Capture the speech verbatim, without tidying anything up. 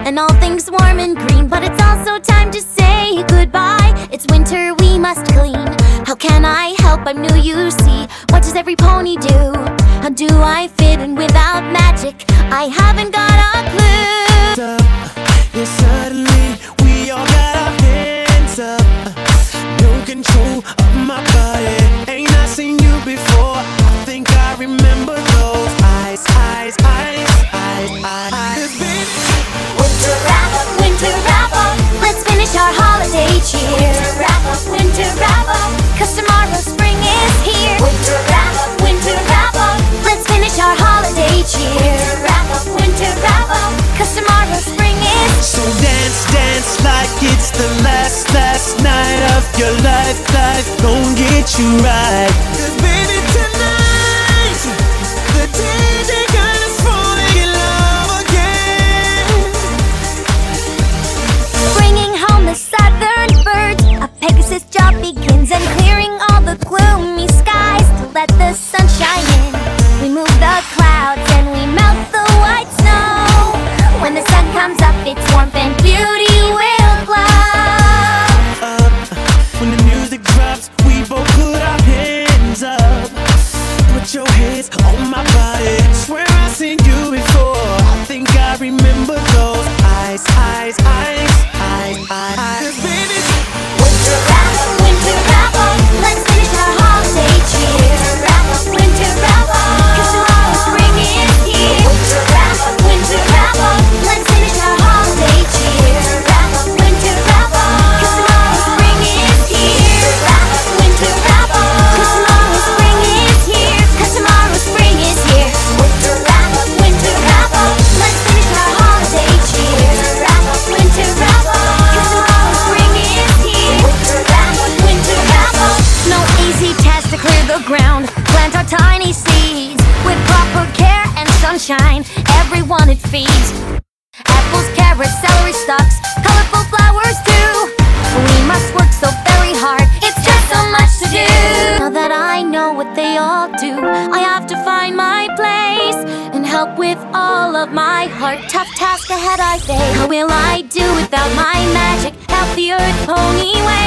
and all things warm and green. But it's also time to say goodbye. It's winter, we must clean. How can I help? I'm new, you see. What does every pony do? How do I fit in without magic? I haven't got a clue. Yeah, suddenly we all got our hands up. No control of my body. Ain't I seen you before? I think I remember those eyes, eyes, eyes, eyes, eyes. Winter wrap up, winter wrap up. Let's finish our holiday cheer. Winter wrap up, winter wrap up. 'Cause tomorrow spring is here. Winter wrap up, winter wrap up. Let's finish our holiday cheer. Winter wrap up, winter wrap up. 'Cause tomorrow spring is here. So dance, dance like it's the last, last night of your life. Life gon' get you right. 'Cause baby tonight, the day they're gonna fall in love again. Bringing home the southern birds, a Pegasus job begins, and clearing all the gloomy skies to let the sun shine in. We move the clouds and we melt the white snow. When the sun comes up, its warmth and beauty will glow. Up, when the music drops, we both put our hands up. Put your hands on my body. Swear I've seen you before. I think I remember those eyes, eyes, eyes, eyes, eyes. 'Cause baby, Winter wrap up, winter wrap up. Let's finish our holiday cheer. Winter wrap up, winter wrap up. 'Cause tomorrow spring is here. Winter wrap up, winter wrap up. Let's finish our holiday cheer. Winter wrap up, winter wrap up. 'Cause tomorrow spring is here. Winter wrap up, winter wrap up. 'Cause tomorrow spring is here. 'Cause tomorrow spring is here. Winter wrap up, winter wrap up. Let's finish our holiday cheer. Winter wrap up, winter wrap up. 'Cause tomorrow spring is here. Winter wrap up, winter wrap up. No easy task to clear the ground. Plant our tiny seeds with proper care and sunshine. Everyone it feeds. Apples, carrots, celery stalks, colorful flowers too. We must work so very hard. It's just so much to do. Now that I know what they all do, I have to find my place and help with all of my heart. Tough task ahead, I say. How will I do without my magic? Help the earth pony way.